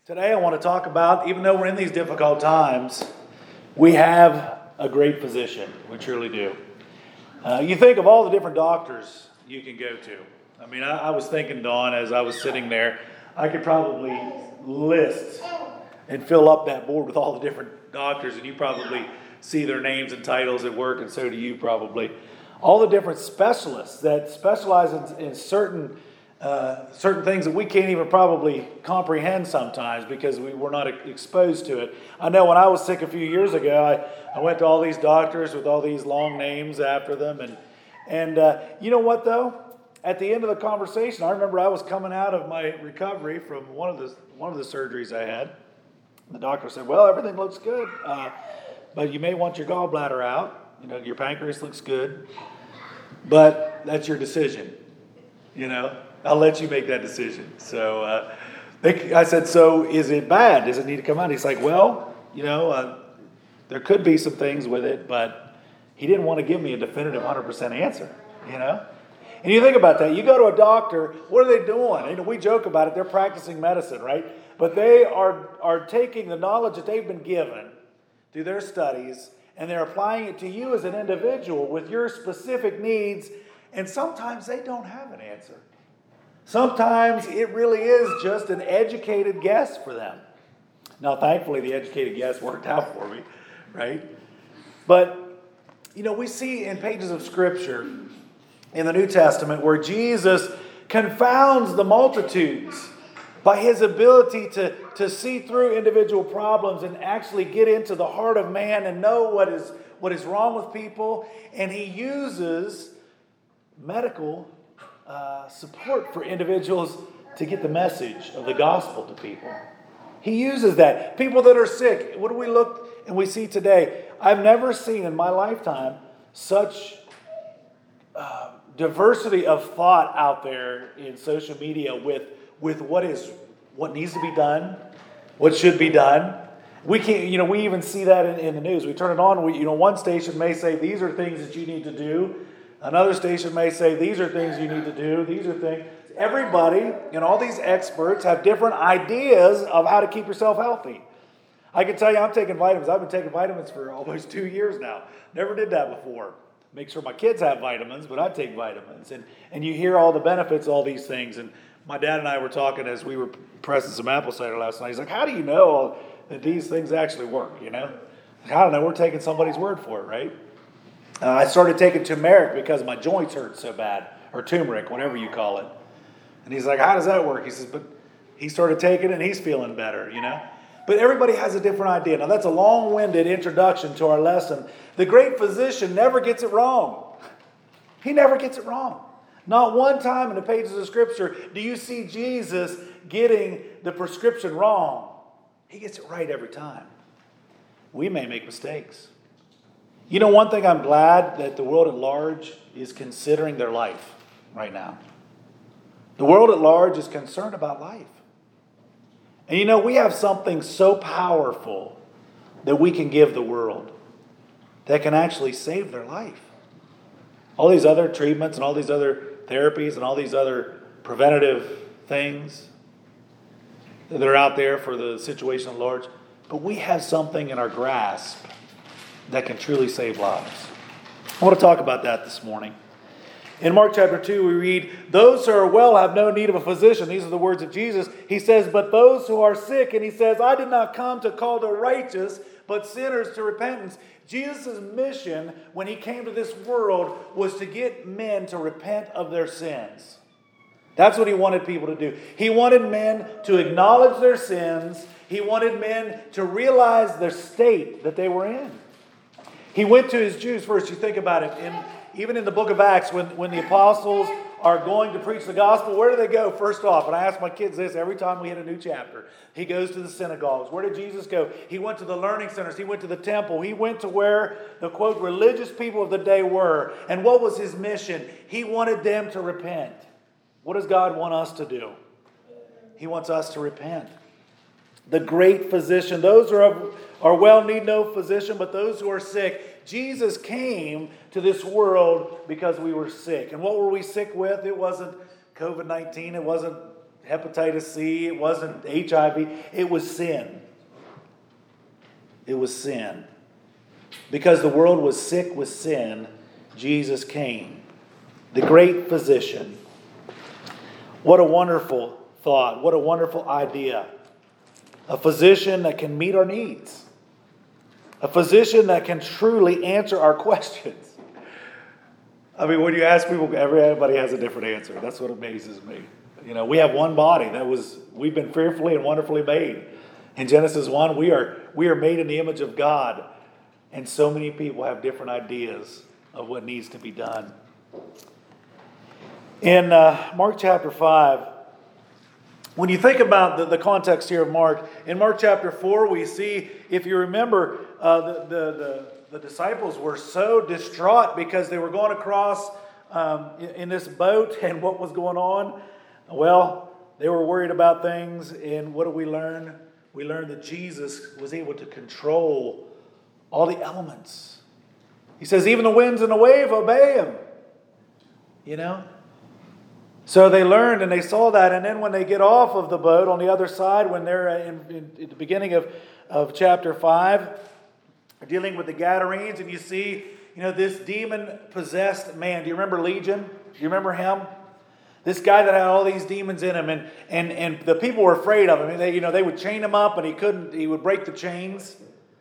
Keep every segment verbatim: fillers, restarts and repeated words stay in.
Today I want to talk about, even though we're in these difficult times, we have a great physician. We truly do. Uh, you think of all the different doctors you can go to. I mean, I, I was thinking, Dawn, as I was sitting there, I could probably list and fill up that board with all the different doctors, and you probably see their names and titles at work, and so do you probably. All the different specialists that specialize in, in certain uh, certain things that we can't even probably comprehend sometimes because we were not exposed to it. I know when I was sick a few years ago, I, I went to all these doctors with all these long names after them, and and uh, you know what though? At the end of the conversation, I remember I was coming out of my recovery from one of the one of the surgeries I had. The doctor said, "Well, everything looks good, uh, but you may want your gallbladder out. You know, your pancreas looks good, but that's your decision. You know, I'll let you make that decision." So uh, they, I said, "So is it bad? Does it need to come out?" He's like, "Well, you know, uh, there could be some things with it, but he didn't want to give me a definitive one hundred percent answer. You know." And you think about that. You go to a doctor, what are they doing? You know, we joke about it. They're practicing medicine, right? But they are, are taking the knowledge that they've been given through their studies, and they're applying it to you as an individual with your specific needs, and sometimes they don't have an answer. Sometimes it really is just an educated guess for them. Now, thankfully, the educated guess worked out for me, right? But, you know, we see in pages of Scripture in the New Testament where Jesus confounds the multitudes by his ability to, to see through individual problems and actually get into the heart of man and know what is, what is wrong with people. And he uses medical uh, support for individuals to get the message of the gospel to people. He uses that. People that are sick, what do we look and we see today? I've never seen in my lifetime such uh, diversity of thought out there in social media with, with what is what needs to be done, what should be done. We can't, you know, we even see that in, in the news. We turn it on. We, you know, one station may say these are things that you need to do. Another station may say these are things you need to do. These are things. Everybody and all these experts have different ideas of how to keep yourself healthy. I can tell you, I'm taking vitamins. I've been taking vitamins for almost two years now. Never did that before. Make sure my kids have vitamins, but I take vitamins. And and you hear all the benefits of all these things. And my dad and I were talking as we were pressing some apple cider last night. He's like, "How do you know that these things actually work, you know?" I don't know. We're taking somebody's word for it, right? Uh, I started taking turmeric because my joints hurt so bad, or turmeric, whatever you call it. And he's like, "How does that work?" He says, "But he started taking it and he's feeling better, you know?" But everybody has a different idea. Now, that's a long-winded introduction to our lesson. The great physician never gets it wrong. He never gets it wrong. Not one time in the pages of Scripture do you see Jesus getting the prescription wrong. He gets it right every time. We may make mistakes. You know, one thing I'm glad that the world at large is considering their life right now. The world at large is concerned about life. And you know, we have something so powerful that we can give the world that can actually save their life. All these other treatments and all these other therapies and all these other preventative things that are out there for the situation at large. But we have something in our grasp that can truly save lives. I want to talk about that this morning. In Mark chapter two, we read, "Those who are well have no need of a physician." These are the words of Jesus. He says, "But those who are sick," and he says, "I did not come to call the righteous, but sinners to repentance." Jesus' mission when he came to this world was to get men to repent of their sins. That's what he wanted people to do. He wanted men to acknowledge their sins. He wanted men to realize their state that they were in. He went to his Jews first. You think about it. In, even in the book of Acts, when, when the apostles are going to preach the gospel, where do they go first off? And I ask my kids this every time we hit a new chapter. He goes to the synagogues. Where did Jesus go? He went to the learning centers. He went to the temple. He went to where the, quote, religious people of the day were. And what was his mission? He wanted them to repent. What does God want us to do? He wants us to repent. The great physician. Those who are, are well need no physician, but those who are sick. Jesus came to this world because we were sick. And what were we sick with? It wasn't covid nineteen. It wasn't hepatitis C. It wasn't H I V. It was sin. It was sin. Because the world was sick with sin, Jesus came. The great physician. What a wonderful thought. What a wonderful idea. A physician that can meet our needs. A physician that can truly answer our questions. I mean, when you ask people, everybody has a different answer. That's what amazes me. You know, we have one body that was, we've been fearfully and wonderfully made. In Genesis one, we are, we are made in the image of God. And so many people have different ideas of what needs to be done. In uh, Mark chapter five, when you think about the, the context here of Mark, in Mark chapter four, we see, if you remember, uh, the, the, the, the disciples were so distraught because they were going across um, in, in this boat, and what was going on? Well, they were worried about things, and what did we learn? We learned that Jesus was able to control all the elements. He says, even the winds and the wave obey him. You know? So they learned and they saw that. And then when they get off of the boat on the other side, when they're in, in, in the beginning of, of chapter five, dealing with the Gadarenes, and you see, you know, this demon-possessed man. Do you remember Legion? Do you remember him? This guy that had all these demons in him, and and and the people were afraid of him. They, you know, they would chain him up, and he couldn't. He would break the chains.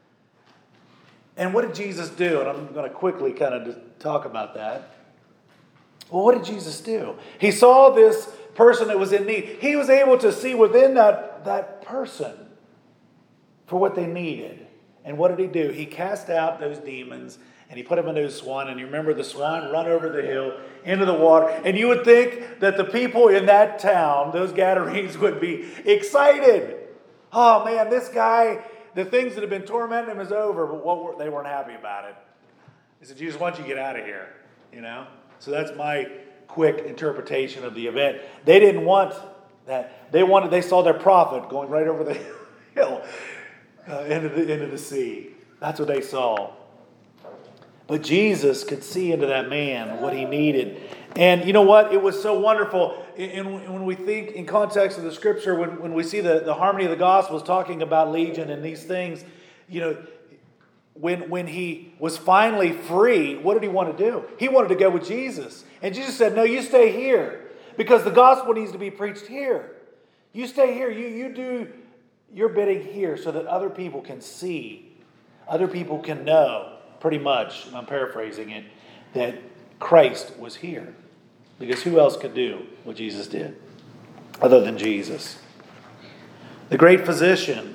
And what did Jesus do? And I'm going to quickly kind of talk about that. Well, what did Jesus do? He saw this person that was in need. He was able to see within that, that person for what they needed. And what did he do? He cast out those demons and he put them into a swan. And you remember the swan run over the hill into the water. And you would think that the people in that town, those Gadarenes, would be excited. Oh man, this guy, the things that have been tormenting him is over. But what were, they weren't happy about it. They said, Jesus, why don't you get out of here? You know? So that's my quick interpretation of the event. They didn't want that. They wanted. They saw their prophet going right over the hill uh, into the into the sea. That's what they saw. But Jesus could see into that man what he needed. And you know what? It was so wonderful. And when we think in context of the scripture, when, when we see the, the harmony of the Gospels talking about Legion and these things, you know, When, when he was finally free, what did he want to do? He wanted to go with Jesus. And Jesus said, no, you stay here. Because the gospel needs to be preached here. You stay here. You, you do your bidding here so that other people can see. Other people can know, pretty much, I'm paraphrasing it, that Christ was here. Because who else could do what Jesus did other than Jesus? The great physician.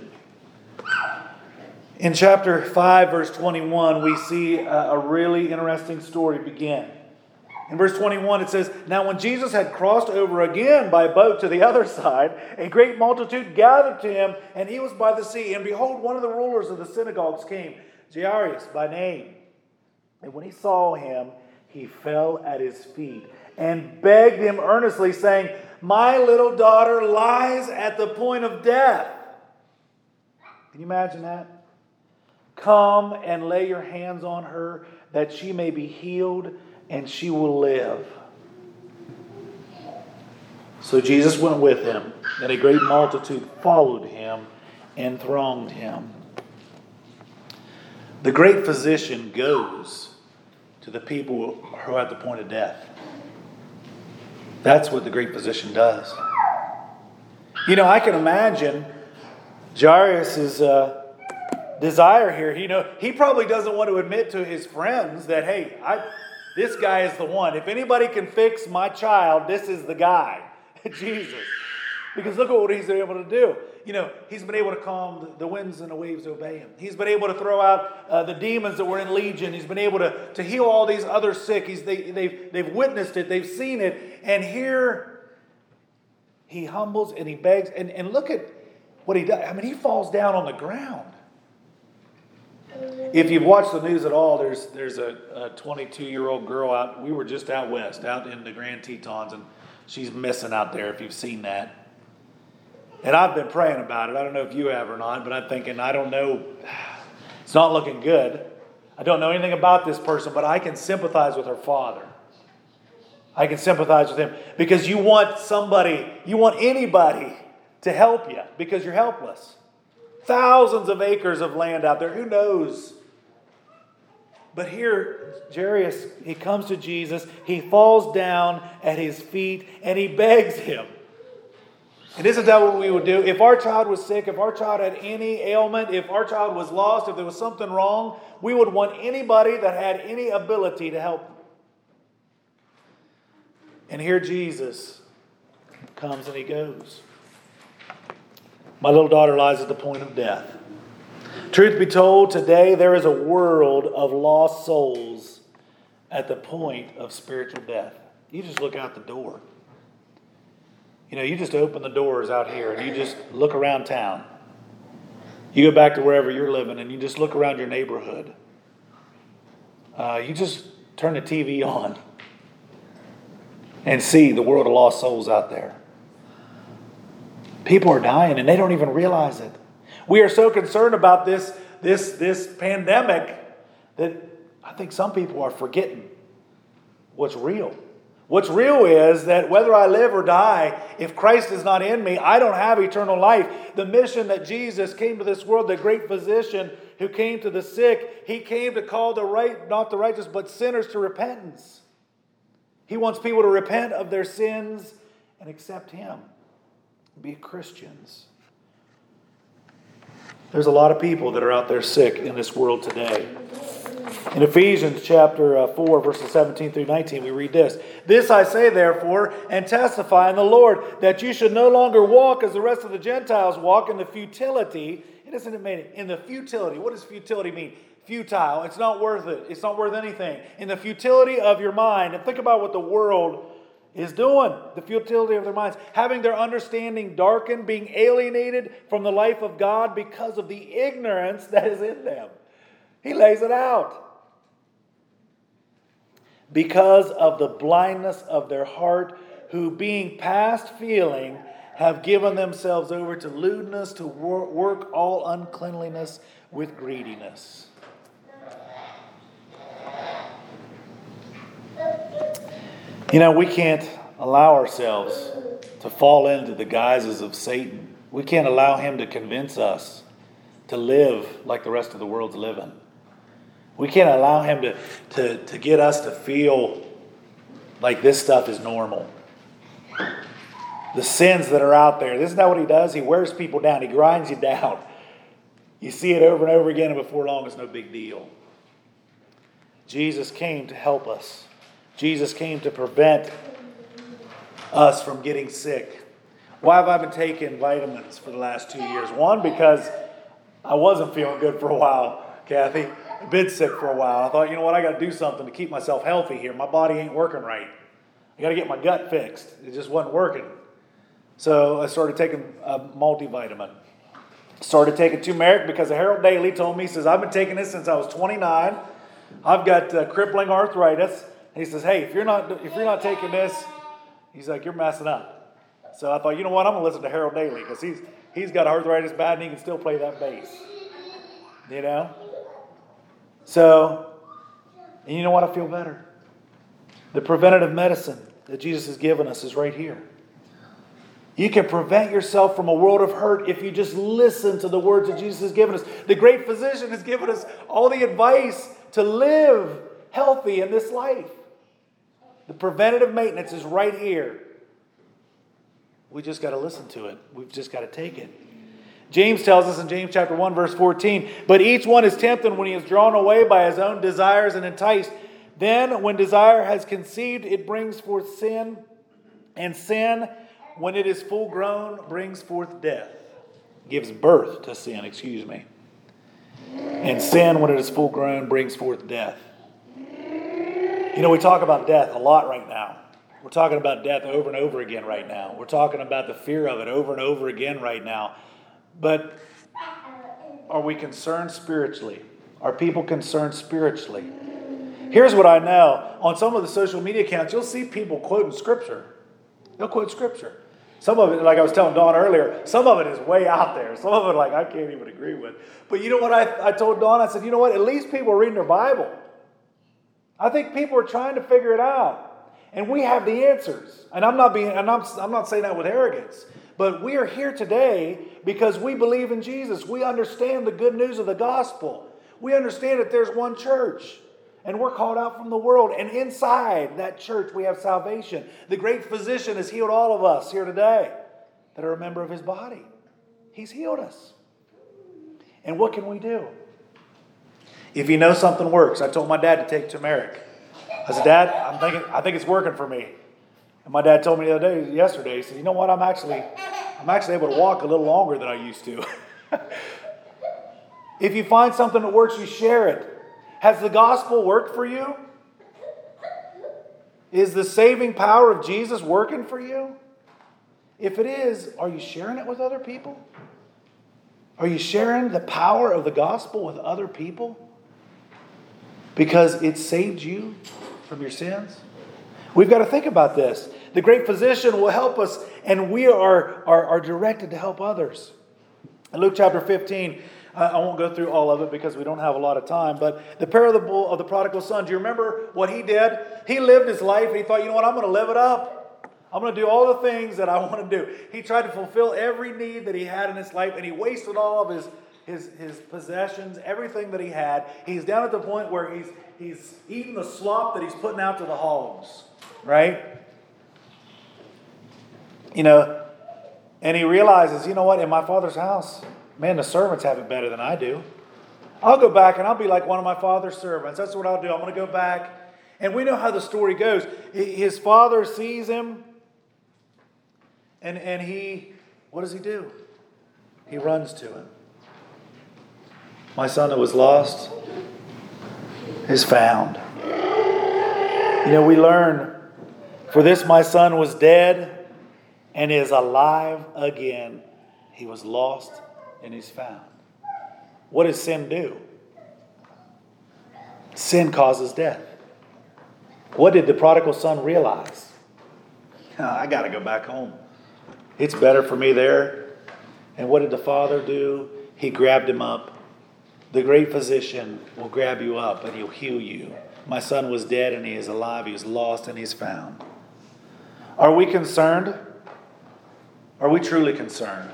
In chapter five, verse twenty-one, we see a, a really interesting story begin. In verse twenty-one, it says, now when Jesus had crossed over again by boat to the other side, a great multitude gathered to him, and he was by the sea. And behold, one of the rulers of the synagogues came, Jairus by name. And when he saw him, he fell at his feet and begged him earnestly, saying, my little daughter lies at the point of death. Can you imagine that? Come and lay your hands on her that she may be healed and she will live. So Jesus went with him, and a great multitude followed him and thronged him. The great physician goes to the people who are at the point of death. That's what the great physician does. You know, I can imagine Jairus' uh, desire here. You know, he probably doesn't want to admit to his friends that, hey, I, this guy is the one. If anybody can fix my child, this is the guy, Jesus. Because look at what he's been able to do. You know, he's been able to calm the winds and the waves obey him. He's been able to throw out uh, the demons that were in Legion. He's been able to, to heal all these other sick. He's, they, they've, they've witnessed it. They've seen it. And here he humbles and he begs. And, and look at what he does. I mean, he falls down on the ground. If you've watched the news at all, there's there's a, a twenty-two-year-old girl out. We were just out west, out in the Grand Tetons, and she's missing out there if you've seen that. And I've been praying about it. I don't know if you have or not, but I'm thinking, I don't know. It's not looking good. I don't know anything about this person, but I can sympathize with her father. I can sympathize with him because you want somebody, you want anybody to help you because you're helpless. Thousands of acres of land out there. Who knows? But here, Jairus, he comes to Jesus. He falls down at his feet and he begs him. And isn't that what we would do? If our child was sick, if our child had any ailment, if our child was lost, if there was something wrong, we would want anybody that had any ability to help. And here Jesus comes and he goes. My little daughter lies at the point of death. Truth be told, today there is a world of lost souls at the point of spiritual death. You just look out the door. You know, you just open the doors out here and you just look around town. You go back to wherever you're living and you just look around your neighborhood. Uh, you just turn the T V on and see the world of lost souls out there. People are dying and they don't even realize it. We are so concerned about this, this, this pandemic that I think some people are forgetting what's real. What's real is that whether I live or die, if Christ is not in me, I don't have eternal life. The mission that Jesus came to this world, the great physician who came to the sick, he came to call the right, not the righteous, but sinners to repentance. He wants people to repent of their sins and accept him. Be Christians. There's a lot of people that are out there sick in this world today. In Ephesians chapter four, verses seventeen through nineteen, we read this. This I say, therefore, and testify in the Lord, that you should no longer walk as the rest of the Gentiles walk in the futility. It isn't it made in the futility. What does futility mean? Futile. It's not worth it. It's not worth anything. In the futility of your mind. And think about what the world is doing. The futility of their minds. Having their understanding darkened, being alienated from the life of God because of the ignorance that is in them. He lays it out. Because of the blindness of their heart, who being past feeling, have given themselves over to lewdness, to work all uncleanliness with greediness. You know, we can't allow ourselves to fall into the guises of Satan. We can't allow him to convince us to live like the rest of the world's living. We can't allow him to, to, to get us to feel like this stuff is normal. The sins that are out there. Isn't that what he does? He wears people down. He grinds you down. You see it over and over again, and before long it's no big deal. Jesus came to help us. Jesus came to prevent us from getting sick. Why have I been taking vitamins for the last two years? One, because I wasn't feeling good for a while, Kathy. I've been sick for a while. I thought, you know what, I got to do something to keep myself healthy here. My body ain't working right. I got to get my gut fixed. It just wasn't working. So I started taking a multivitamin. Started taking turmeric because Harold Daly told me, he says, I've been taking this since I was twenty-nine. I've got uh, crippling arthritis. He says, hey, if you're not if you're not taking this, he's like, you're messing up. So I thought, you know what, I'm going to listen to Harold Daly because he's, he's got arthritis bad and he can still play that bass. You know? So, and you know what? I feel better. The preventative medicine that Jesus has given us is right here. You can prevent yourself from a world of hurt if you just listen to the words that Jesus has given us. The great physician has given us all the advice to live healthy in this life. The preventative maintenance is right here. We just got to listen to it. We've just got to take it. James tells us in James chapter one, verse fourteen, but each one is tempted when he is drawn away by his own desires and enticed. Then when desire has conceived, it brings forth sin. And sin, when it is full grown, brings forth death. Gives birth to sin, excuse me. And sin, when it is full grown, brings forth death. You know, we talk about death a lot right now. We're talking about death over and over again right now. We're talking about the fear of it over and over again right now. But are we concerned spiritually? Are people concerned spiritually? Here's what I know. On some of the social media accounts, you'll see people quoting Scripture. They'll quote Scripture. Some of it, like I was telling Dawn earlier, some of it is way out there. Some of it, like, I can't even agree with. But you know what I, I told Dawn? I said, you know what? At least people are reading their Bible. I think people are trying to figure it out. And we have the answers. And I'm not being, and I'm, I'm not saying that with arrogance. But we are here today because we believe in Jesus. We understand the good news of the gospel. We understand that there's one church. And we're called out from the world. And inside that church we have salvation. The great physician has healed all of us here today that are a member of his body. He's healed us. And what can we do? If you know something works, I told my dad to take turmeric. I said, Dad, I'm thinking, I think it's working for me. And my dad told me the other day, yesterday, he said, you know what, I'm actually, I'm actually able to walk a little longer than I used to. If you find something that works, you share it. Has the gospel worked for you? Is the saving power of Jesus working for you? If it is, are you sharing it with other people? Are you sharing the power of the gospel with other people? Because it saved you from your sins? We've got to think about this. The great physician will help us, and we are, are, are directed to help others. In Luke chapter fifteen, uh, I won't go through all of it because we don't have a lot of time, but the parable of the prodigal son, do you remember what he did? He lived his life, and he thought, you know what, I'm going to live it up. I'm going to do all the things that I want to do. He tried to fulfill every need that he had in his life, and he wasted all of his, his, his possessions, everything that he had. He's down at the point where he's, he's eating the slop that he's putting out to the hogs, right? You know, and he realizes, you know what, in my father's house, man, the servants have it better than I do. I'll go back and I'll be like one of my father's servants. That's what I'll do. I'm going to go back. And we know how the story goes. His father sees him. And, and he, what does he do? He runs to him. My son that was lost is found. You know, we learn, for this my son was dead and is alive again. He was lost and he's found. What does sin do? Sin causes death. What did the prodigal son realize? Oh, I got to go back home. It's better for me there. And what did the father do? He grabbed him up. The great physician will grab you up and he'll heal you. My son was dead and he is alive. He was lost and he's found. Are we concerned? Are we truly concerned?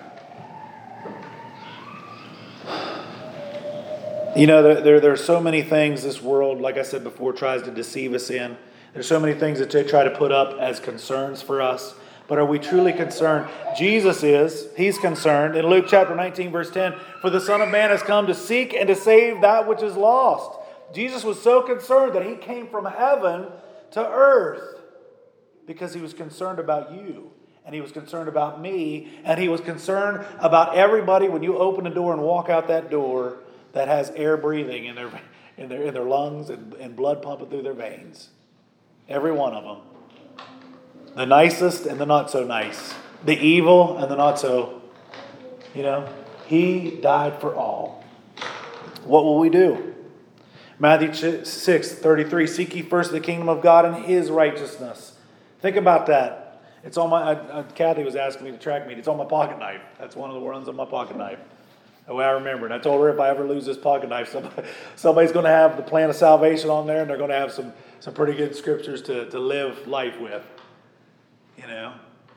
You know, there, there, there are so many things this world, like I said before, tries to deceive us in. There's so many things that they try to put up as concerns for us. But are we truly concerned? Jesus is. He's concerned. In Luke chapter nineteen, verse ten, for the Son of Man has come to seek and to save that which is lost. Jesus was so concerned that he came from heaven to earth because he was concerned about you. And he was concerned about me. And he was concerned about everybody when you open the door and walk out that door that has air breathing in their, in their, in their lungs and, and blood pumping through their veins. Every one of them. The nicest and the not so nice. The evil and the not so. You know, he died for all. What will we do? Matthew six thirty-three, seek ye first the kingdom of God and his righteousness. Think about that. It's on my, uh, Kathy was asking me to track meet. It's on my pocket knife. That's one of the ones on my pocket knife. The way I remember it. I told her if I ever lose this pocket knife, somebody, somebody's going to have the plan of salvation on there and they're going to have some, some pretty good scriptures to, to live life with. You know.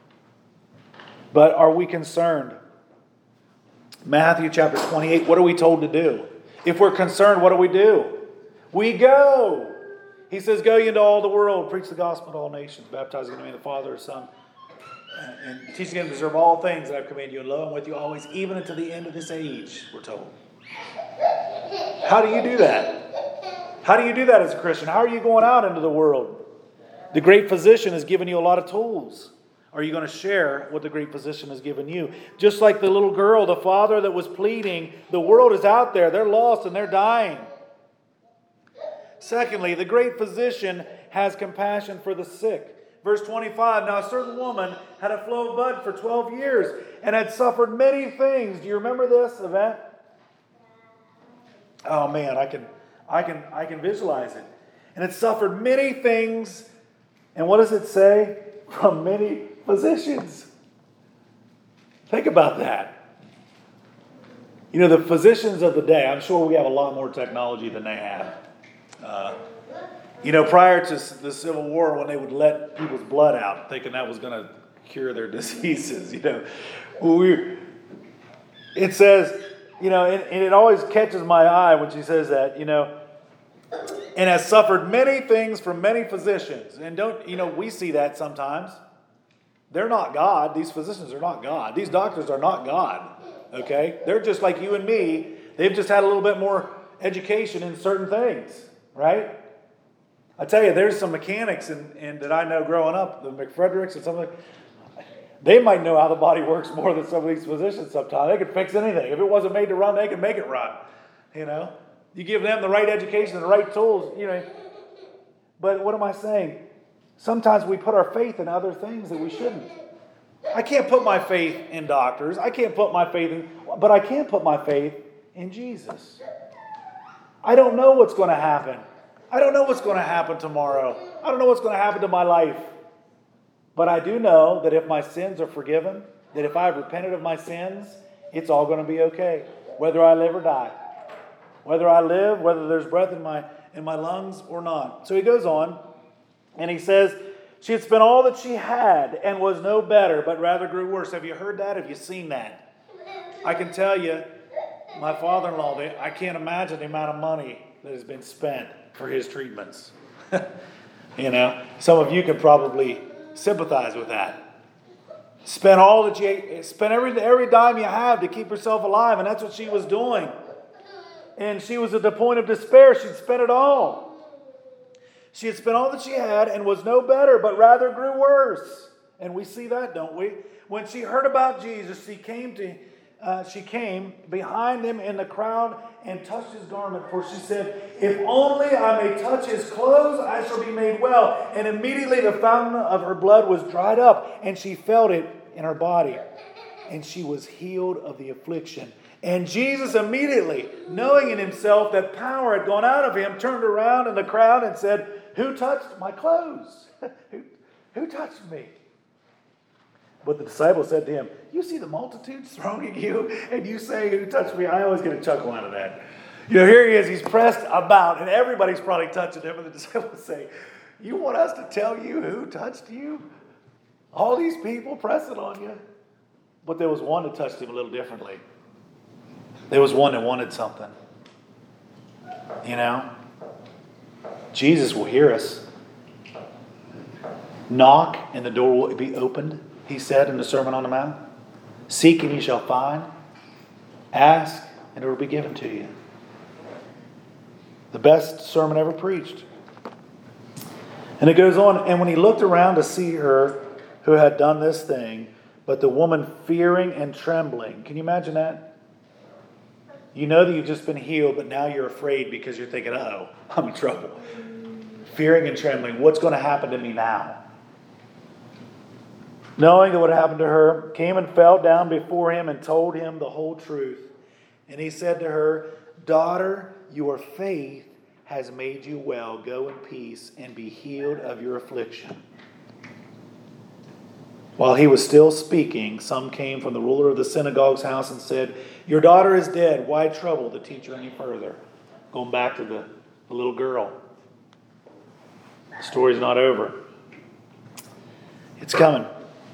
But are we concerned? Matthew chapter twenty-eight, what are we told to do? If we're concerned, what do we do? We go. He says, go ye into all the world, preach the gospel to all nations, baptizing in the name of the Father, Son, and teaching them to observe all things that I've commanded you. And lo, I'm with you always, even unto the end of this age, we're told. How do you do that? How do you do that as a Christian? How are you going out into the world? The great physician has given you a lot of tools. Are you going to share what the great physician has given you? Just like the little girl, the father that was pleading, the world is out there. They're lost and they're dying. Secondly, the great physician has compassion for the sick. Verse twenty-five, now a certain woman had a flow of blood for twelve years and had suffered many things. Do you remember this event? Oh man, I can, I can, I can visualize it. And had suffered many things. And what does it say? From many physicians. Think about that. You know, the physicians of the day, I'm sure we have a lot more technology than they have. Uh, You know, prior to the Civil War, when they would let people's blood out, thinking that was going to cure their diseases, you know, we, it says, you know, and, and it always catches my eye when she says that, you know, and has suffered many things from many physicians. And don't, you know, we see that sometimes. They're not God. These physicians are not God. These doctors are not God. Okay? They're just like you and me. They've just had a little bit more education in certain things. Right? I tell you, there's some mechanics in, in, that I know growing up, the McFredericks and something. They might know how the body works more than some of these physicians sometimes. They could fix anything. If it wasn't made to run, they could make it run. You know? You give them the right education and the right tools, you know. But what am I saying? Sometimes we put our faith in other things that we shouldn't. I can't put my faith in doctors. I can't put my faith in, but I can put my faith in Jesus. I don't know what's going to happen. I don't know what's going to happen tomorrow. I don't know what's going to happen to my life. But I do know that if my sins are forgiven, that if I've repented of my sins, it's all going to be okay, whether I live or die. Whether I live, whether there's breath in my in my lungs or not. So he goes on, and he says, she had spent all that she had and was no better, but rather grew worse. Have you heard that? Have you seen that? I can tell you, my father-in-law, I can't imagine the amount of money that has been spent for his treatments. You know, some of you could probably sympathize with that. Spend all that you, spend every every dime you have to keep yourself alive, and that's what she was doing. And she was at the point of despair. She'd spent it all. She had spent all that she had and was no better, but rather grew worse. And we see that, don't we? When she heard about Jesus, she came to, uh, she came behind him in the crowd and touched his garment. For she said, "If only I may touch his clothes, I shall be made well." And immediately the fountain of her blood was dried up, and she felt it in her body. And she was healed of the affliction. And Jesus immediately, knowing in himself that power had gone out of him, turned around in the crowd and said, "Who touched my clothes? who, who touched me?" But the disciples said to him, "You see the multitudes thronging you, and you say, 'Who touched me?'" I always get a chuckle out of that. You know, here he is, he's pressed about, and everybody's probably touching him, and the disciples say, "You want us to tell you who touched you? All these people pressing on you." But there was one that touched him a little differently. There was one that wanted something. You know? Jesus will hear us. "Knock and the door will be opened," he said in the Sermon on the Mount. "Seek and you shall find. Ask and it will be given to you." The best sermon ever preached. And it goes on, "And when he looked around to see her who had done this thing, but the woman fearing and trembling." Can you imagine that? You know that you've just been healed, but now you're afraid because you're thinking, "Uh-oh, I'm in trouble." Fearing and trembling. What's going to happen to me now? Knowing that what happened to her, came and fell down before him and told him the whole truth. And he said to her, "Daughter, your faith has made you well. Go in peace and be healed of your affliction." While he was still speaking, some came from the ruler of the synagogue's house and said, "Your daughter is dead. Why trouble the teacher any further?" Going back to the, the little girl. The story's not over. It's coming.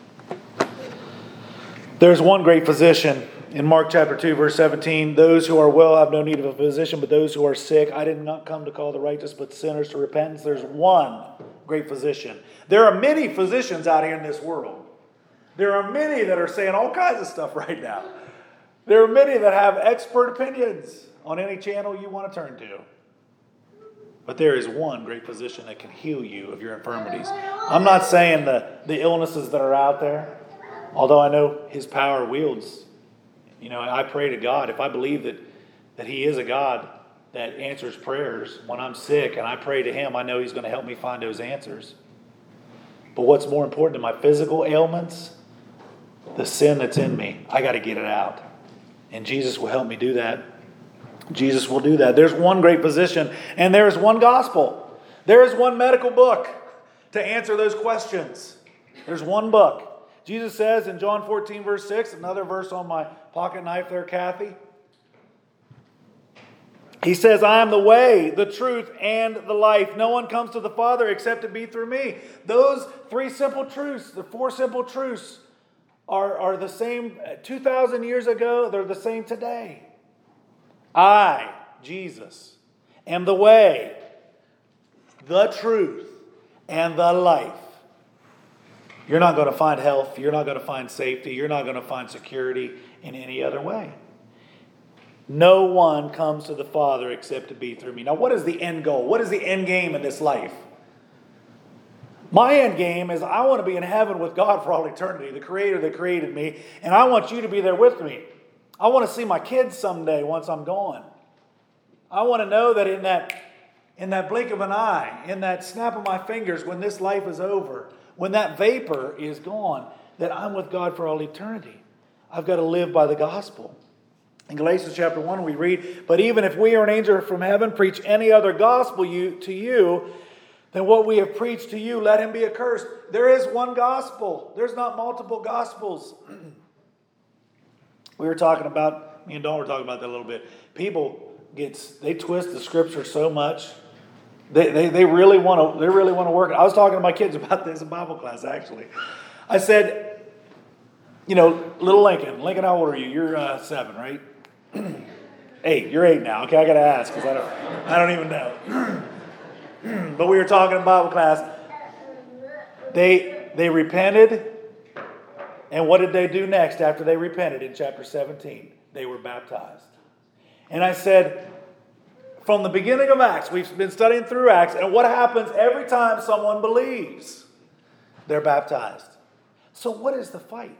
There's one great physician in Mark chapter two, verse seventeen. "Those who are well have no need of a physician, but those who are sick. I did not come to call the righteous, but sinners to repentance." There's one great physician. There are many physicians out here in this world. There are many that are saying all kinds of stuff right now. There are many that have expert opinions on any channel you want to turn to. But there is one great physician that can heal you of your infirmities. I'm not saying the, the illnesses that are out there, although I know his power wields. You know, I pray to God. If I believe that, that he is a God that answers prayers when I'm sick and I pray to him, I know he's going to help me find those answers. But what's more important than my physical ailments? The sin that's in me. I got to get it out. And Jesus will help me do that. Jesus will do that. There's one great physician, and there is one gospel. There is one medical book to answer those questions. There's one book. Jesus says in John fourteen, verse six, another verse on my pocket knife there, Kathy. He says, I am the way, the truth, and the life. No one comes to the Father except it be through me. Those three simple truths, the four simple truths, are, are the same two thousand years ago. They're the same today. I, Jesus, am the way, the truth, and the life. You're not going to find health. You're not going to find safety. You're not going to find security in any other way. No one comes to the Father except to be through me. Now, what is the end goal? What is the end game in this life? My end game is I want to be in heaven with God for all eternity, the Creator that created me, and I want you to be there with me. I want to see my kids someday once I'm gone. I want to know that in that, in that blink of an eye, in that snap of my fingers, when this life is over, when that vapor is gone, that I'm with God for all eternity. I've got to live by the gospel. In Galatians chapter one, we read, but even if we or an angel from heaven preach any other gospel you, to you than what we have preached to you, let him be accursed. There is one gospel. There's not multiple gospels. We were talking about, me and Dawn were talking about that a little bit. People gets they twist the scripture so much. They, they, they really want to they really want to work it. I was talking to my kids about this in Bible class, actually. I said, you know, little Lincoln. Lincoln, how old are you? You're uh, seven, right? Eight. You're eight now. Okay, I got to ask because I don't, I don't even know. But we were talking in Bible class. They they repented, and what did they do next after they repented in chapter seventeen? They were baptized. And I said, from the beginning of Acts, we've been studying through Acts, and what happens every time someone believes? They're baptized. So what is the fight?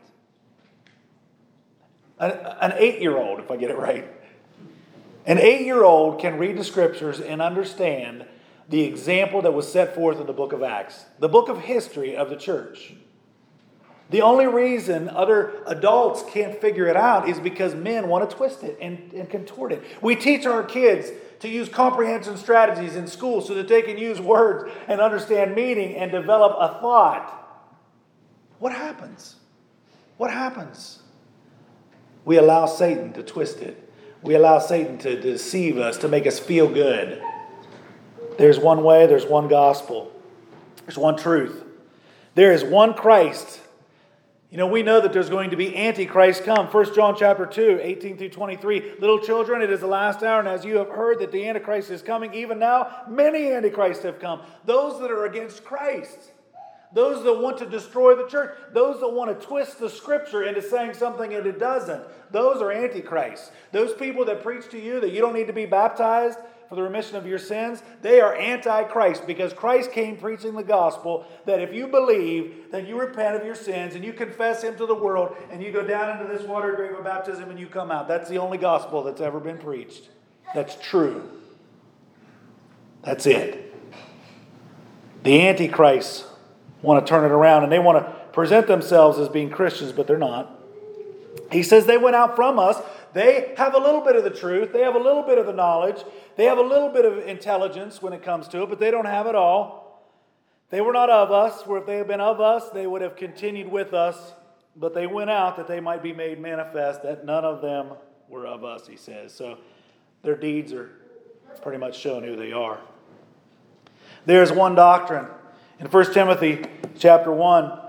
An, an eight-year-old, if I get it right. An eight-year-old can read the scriptures and understand the example that was set forth in the book of Acts, the book of history of the church. The only reason other adults can't figure it out is because men want to twist it and, and contort it. We teach our kids to use comprehension strategies in school so that they can use words and understand meaning and develop a thought. What happens? What happens? We allow Satan to twist it. We allow Satan to deceive us, to make us feel good. There's one way, there's one gospel. There's one truth. There is one Christ. You know, we know that there's going to be Antichrist come. First John chapter two, eighteen through twenty-three. Little children, it is the last hour, and as you have heard that the Antichrist is coming, even now many Antichrists have come. Those that are against Christ. Those that want to destroy the church. Those that want to twist the scripture into saying something that it doesn't. Those are antichrists. Those people that preach to you that you don't need to be baptized for the remission of your sins, they are antichrist, because Christ came preaching the gospel that if you believe, that you repent of your sins and you confess him to the world and you go down into this water grave of baptism and you come out. That's the only gospel that's ever been preached. That's true. That's it. The antichrists want to turn it around, and they want to present themselves as being Christians, but they're not. He says they went out from us. They have a little bit of the truth. They have a little bit of the knowledge. They have a little bit of intelligence when it comes to it, but they don't have it all. They were not of us, for if they had been of us, they would have continued with us. But they went out that they might be made manifest, that none of them were of us, he says. So their deeds are pretty much showing who they are. There's one doctrine. In First Timothy chapter one,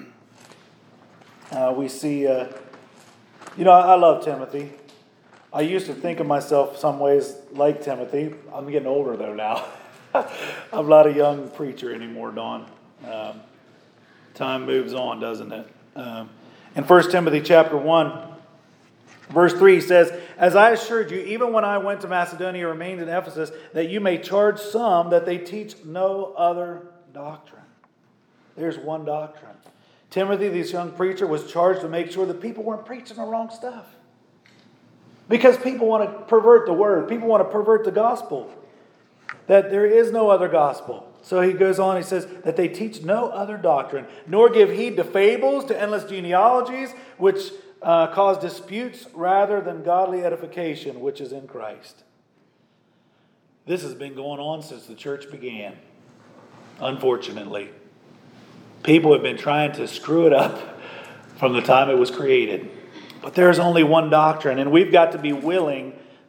uh, we see, uh, you know, I, I love Timothy. I used to think of myself some ways like Timothy. I'm getting older, though, now. I'm not a young preacher anymore, Dawn. Um, time moves on, doesn't it? Um, in First Timothy chapter one, verse three, he says, as I assured you, even when I went to Macedonia, remained in Ephesus, that you may charge some that they teach no other doctrine. There's one doctrine. Timothy, this young preacher, was charged to make sure that people weren't preaching the wrong stuff. Because people want to pervert the word. People want to pervert the gospel. That there is no other gospel. So he goes on, he says, that they teach no other doctrine, nor give heed to fables, to endless genealogies, which uh, cause disputes rather than godly edification, which is in Christ. This has been going on since the church began. Unfortunately, people have been trying to screw it up from the time it was created. But there's only one doctrine, and we've got to be willing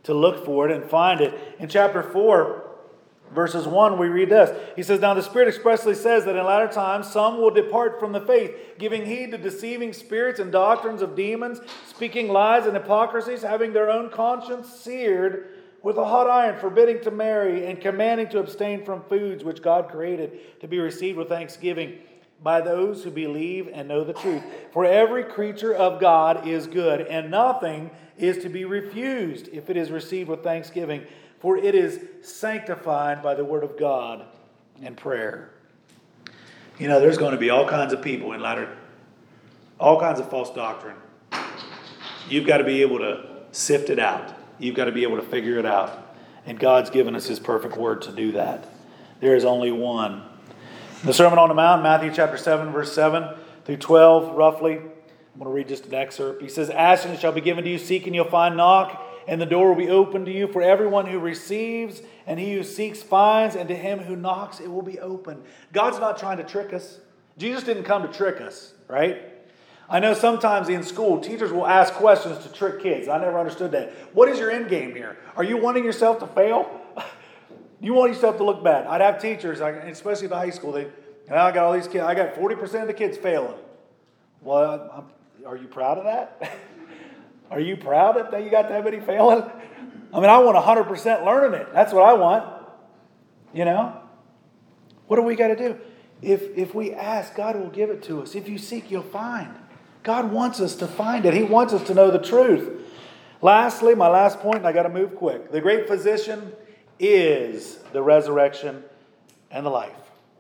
to look for it and find it. In chapter four, verses one, we read this. He says, "Now the Spirit expressly says that in latter times some will depart from the faith, giving heed to deceiving spirits and doctrines of demons, speaking lies and hypocrisies, having their own conscience seared with a hot iron, forbidding to marry, and commanding to abstain from foods which God created to be received with thanksgiving by those who believe and know the truth. For every creature of God is good, and nothing is to be refused if it is received with thanksgiving, for it is sanctified by the word of God and prayer." You know, there's going to be all kinds of people in latter, all kinds of false doctrine. You've got to be able to sift it out. You've got to be able to figure it out. And God's given us His perfect word to do that. There is only one. The Sermon on the Mount, Matthew chapter seven, verse seven through twelve, roughly. I'm going to read just an excerpt. He says, "Ask and it shall be given to you, seek and you'll find, knock, and the door will be opened to you. For everyone who receives and he who seeks finds, and to him who knocks it will be opened." God's not trying to trick us. Jesus didn't come to trick us, right? I know sometimes in school, teachers will ask questions to trick kids. I never understood that. What is your end game here? Are you wanting yourself to fail? You want yourself to look bad. I'd have teachers, especially at the high school, they, and I got all these kids, I got forty percent of the kids failing. Well, I'm, are you proud of that? Are you proud that you got that many failing? I mean, I want one hundred percent learning it. That's what I want. You know? What do we got to do? If, if we ask, God will give it to us. If you seek, you'll find. God wants us to find it. He wants us to know the truth. Lastly, my last point, and I got to move quick. The great physician is the resurrection and the life.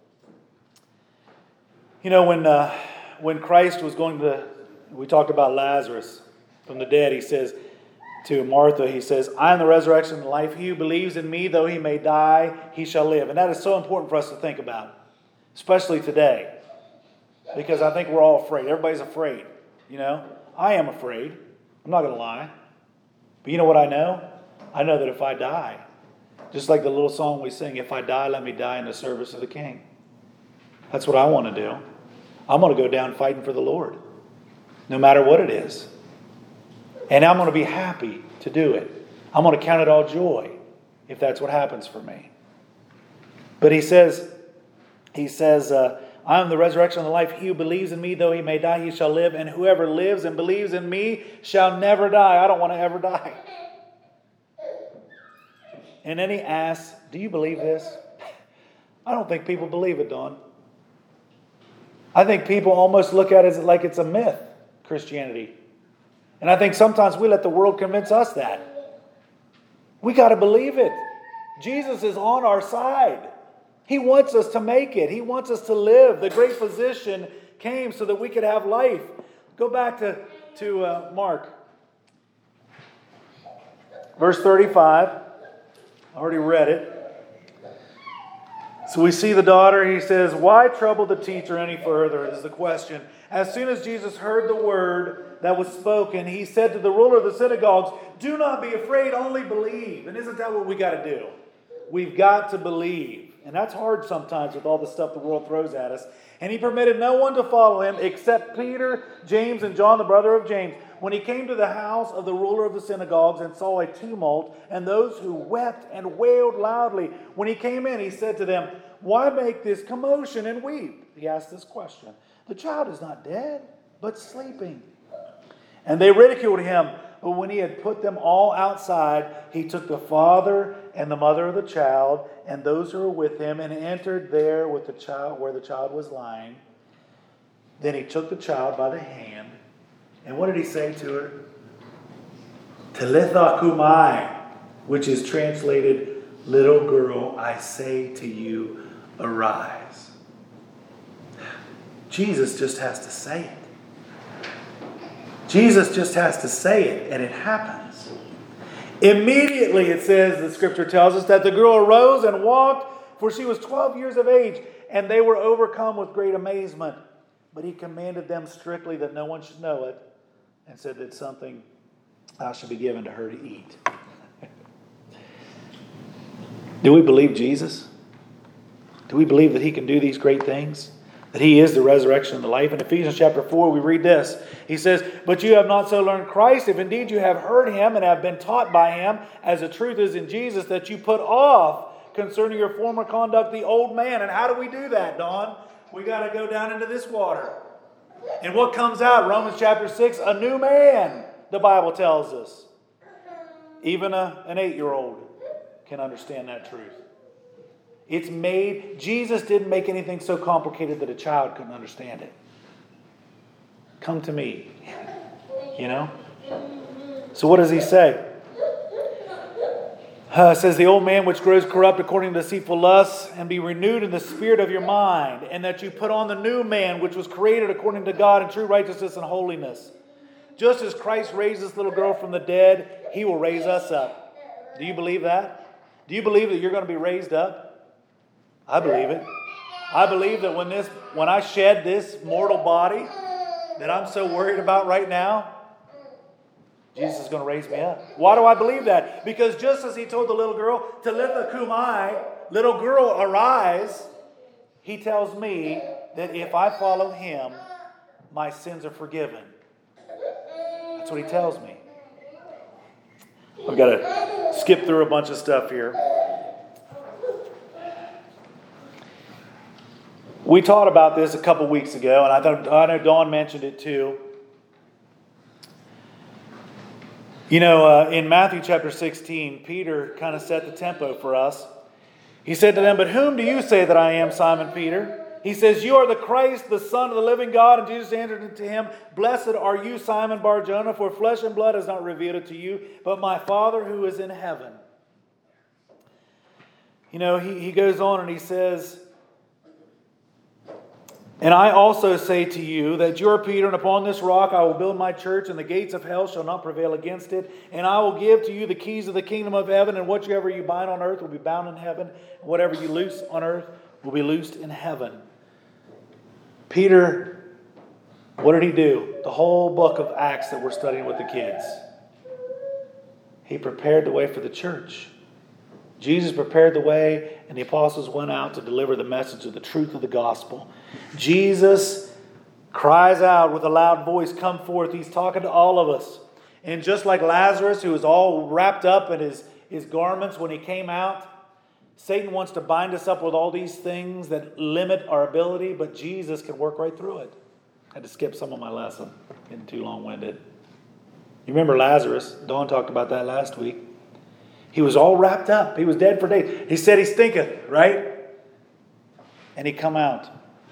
You know, when uh, when Christ was going to, we talked about Lazarus from the dead, he says to Martha, he says, "I am the resurrection and the life. He who believes in me, though he may die, he shall live." And that is so important for us to think about, especially today, because I think we're all afraid. Everybody's afraid, you know. I am afraid. I'm not going to lie. But you know what I know? I know that if I die, just like the little song we sing, "If I die, let me die in the service of the King." That's what I want to do. I'm going to go down fighting for the Lord, no matter what it is. And I'm going to be happy to do it. I'm going to count it all joy if that's what happens for me. But he says, he says, uh, "I am the resurrection and the life. He who believes in me, though he may die, he shall live. And whoever lives and believes in me shall never die." I don't want to ever die. And then he asks, "Do you believe this?" I don't think people believe it, Don. I think people almost look at it like it's a myth, Christianity. And I think sometimes we let the world convince us that. We got to believe it. Jesus is on our side. He wants us to make it. He wants us to live. The great physician came so that we could have life. Go back to, to uh, Mark. Verse thirty-five. I already read it. So we see the daughter. He says, "Why trouble the teacher any further?" is the question. As soon as Jesus heard the word that was spoken, he said to the ruler of the synagogues, "Do not be afraid, only believe." And isn't that what we got to do? We've got to believe. And that's hard sometimes with all the stuff the world throws at us. And he permitted no one to follow him except Peter, James, and John, the brother of James. When he came to the house of the ruler of the synagogues and saw a tumult and those who wept and wailed loudly, when he came in, he said to them, "Why make this commotion and weep?" He asked this question. "The child is not dead, but sleeping." And they ridiculed him. But when he had put them all outside, he took the father and the mother of the child and those who were with him and entered there with the child where the child was lying. Then he took the child by the hand. And what did he say to her? "Talitha kumai," which is translated, "Little girl, I say to you, arise." Jesus just has to say it. Jesus just has to say it, and it happens. Immediately, it says, the scripture tells us, that the girl arose and walked, for she was twelve years of age, and they were overcome with great amazement. But he commanded them strictly that no one should know it, and said that something uh, should be given to her to eat. Do we believe Jesus? Do we believe that he can do these great things? that he is the resurrection and the life. In Ephesians chapter four, we read this. He says, "But you have not so learned Christ, if indeed you have heard him and have been taught by him, as the truth is in Jesus, that you put off concerning your former conduct the old man." And how do we do that, Don? We got to go down into this water. And what comes out? Romans chapter six, a new man, the Bible tells us. Even a, an eight-year-old can understand that truth. It's made, Jesus didn't make anything so complicated that a child couldn't understand it. Come to me. You know? So what does he say? Uh, it says, "The old man which grows corrupt according to deceitful lusts, and be renewed in the spirit of your mind, and that you put on the new man which was created according to God in true righteousness and holiness. Just as Christ raised this little girl from the dead, he will raise us up." Do you believe that? Do you believe that you're going to be raised up? I believe it. I believe that when this, when I shed this mortal body that I'm so worried about right now, Jesus is going to raise me up. Why do I believe that? Because just as he told the little girl, Talitha Kumai, little girl, arise, he tells me that if I follow him, my sins are forgiven. That's what he tells me. I've got to skip through a bunch of stuff here. We taught about this a couple weeks ago, and I, thought, I know Dawn mentioned it too. You know, uh, in Matthew chapter sixteen, Peter kind of set the tempo for us. He said to them, "But whom do you say that I am, Simon Peter?" He says, "You are the Christ, the Son of the living God." And Jesus answered unto him, "Blessed are you, Simon Bar-Jonah, for flesh and blood has not revealed it to you, but my Father who is in heaven." You know, he, he goes on and he says, "And I also say to you that you are Peter, and upon this rock I will build my church, and the gates of hell shall not prevail against it. And I will give to you the keys of the kingdom of heaven, and whatsoever you bind on earth will be bound in heaven, and whatever you loose on earth will be loosed in heaven." Peter, what did he do? The whole book of Acts that we're studying with the kids. He prepared the way for the church. Jesus prepared the way, and the apostles went out to deliver the message of the truth of the gospel. Jesus cries out with a loud voice, "Come forth." He's talking to all of us. And just like Lazarus, who was all wrapped up in his, his garments when he came out, Satan wants to bind us up with all these things that limit our ability, but Jesus can work right through it. I had to skip some of my lesson. Getting too long-winded. You remember Lazarus? Dawn talked about that last week. He was all wrapped up. He was dead for days. He said he stinketh, right? And he come out.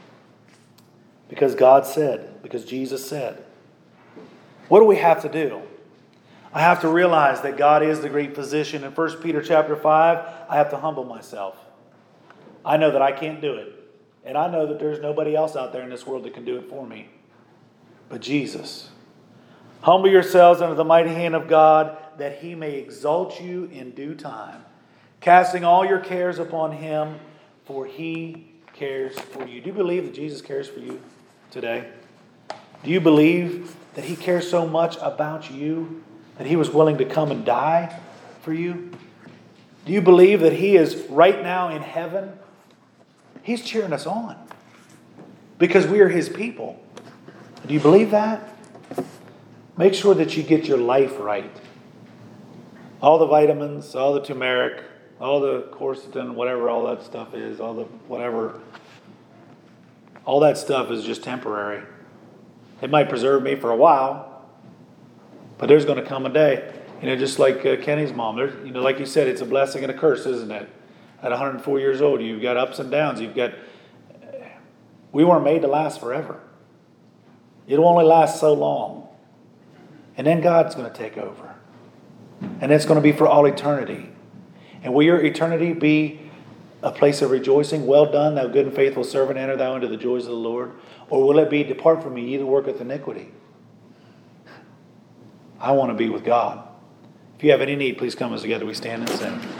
Because God said, because Jesus said. What do we have to do? I have to realize that God is the great physician. In First Peter chapter five, I have to humble myself. I know that I can't do it. And I know that there's nobody else out there in this world that can do it for me. But Jesus. Humble yourselves under the mighty hand of God, that he may exalt you in due time, casting all your cares upon him, for he cares for you. Do you believe that Jesus cares for you today? Do you believe that he cares so much about you that he was willing to come and die for you? Do you believe that he is right now in heaven? He's cheering us on because we are his people. Do you believe that? Make sure that you get your life right. All the vitamins, all the turmeric, all the quercetin, whatever all that stuff is, all the whatever, all that stuff is just temporary. It might preserve me for a while, but there's going to come a day, you know, just like uh, Kenny's mom. There's, you know, like you said, it's a blessing and a curse, isn't it? At one hundred four years old, you've got ups and downs. You've got. We weren't made to last forever. It'll only last so long, and then God's going to take over. And it's going to be for all eternity. And will your eternity be a place of rejoicing? Well done, thou good and faithful servant, enter thou into the joys of the Lord. Or will it be, depart from me, ye that worketh iniquity? I want to be with God. If you have any need, please come as together we stand and sing.